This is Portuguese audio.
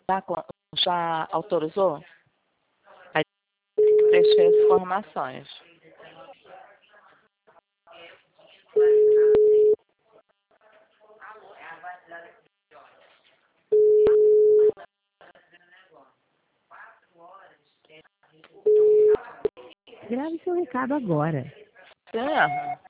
Já autorizou? Aí preencher as informações. Grave seu recado agora. Tem erro.